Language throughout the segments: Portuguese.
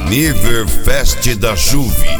Aniverfest da Juve.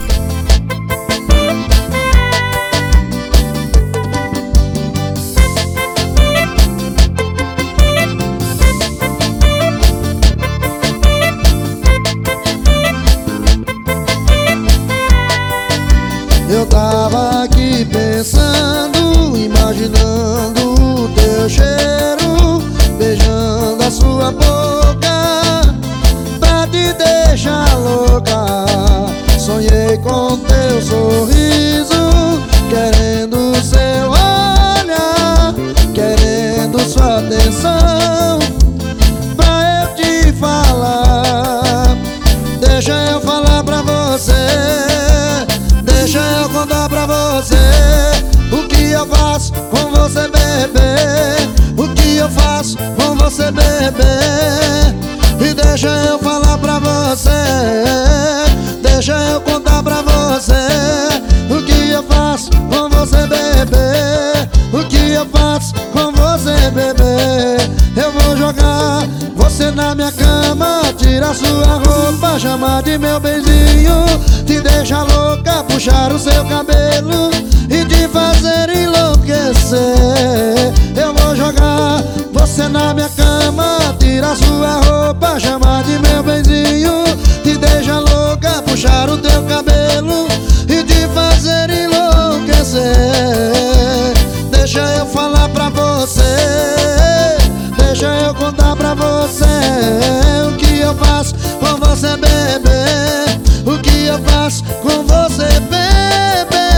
Eu tava aqui pensando, imaginando o teu cheiro, beijando a sua boca pra te deixar louca. Sonhei com teu sorriso, querendo seu olhar, querendo sua atenção pra eu te falar. Deixa eu falar pra você, deixa eu contar pra você o que eu faço com você, bebê. O que eu faço com você, bebê. E deixa eu falar pra você, deixa eu contar pra você o que eu faço com você, bebê. O que eu faço com você, bebê. Eu vou jogar você na minha cama, tirar sua roupa, chamar de meu benzinho, te deixar louca, puxar o seu cabelo e te fazer enlouquecer. Eu vou jogar você na minha cama, tirar sua roupa, chamar de meu benzinho, te deixar louca, puxar o teu cabelo e te fazer enlouquecer. Deixa eu falar pra você, deixa eu contar pra você o que eu faço com você, bebê. O que eu faço com você, bebê.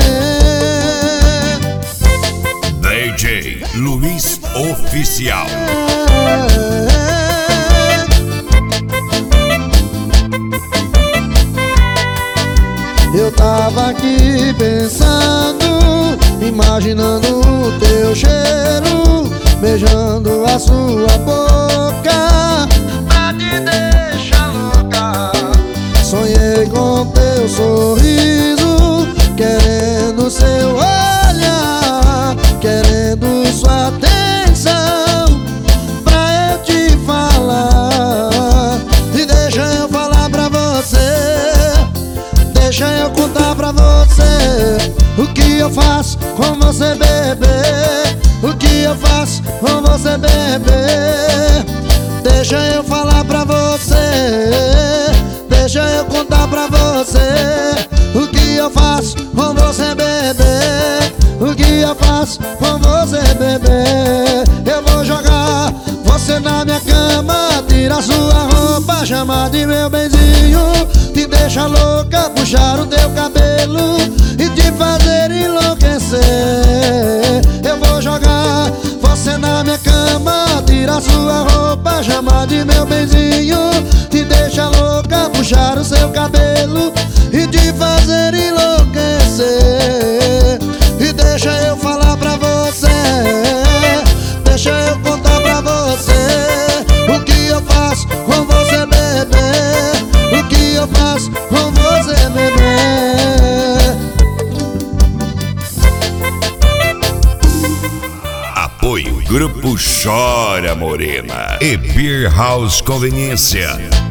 DJ Luiz Oficial. Eu tava aqui pensando, imaginando o teu cheiro, beijando a sua boca pra te deixar louca. Sonhei com teu sorriso, querendo seu olhar, querendo sua atenção pra eu te falar. E deixa eu falar pra você, deixa eu contar pra você o que eu faço com você, bebê. O que eu faço com você, bebê. Deixa eu falar pra você, deixa eu contar pra você o que eu faço com você, bebê. O que eu faço com você, bebê. Eu vou jogar você na minha cama, tirar sua roupa, chamar de meu benzinho, te deixar louca, puxar o teu cabelo e te fazer enlouquecer. Eu vou jogar você na minha cama, tirar sua roupa, chamar de meu benzinho, te deixar louca, puxar o seu cabelo e te fazer enlouquecer. E deixa eu falar pra você, deixa eu contar pra você o que eu faço com você, bebê. O que eu faço com você, bebê. Apoio Grupo Chora Morena e Beer House Conveniência.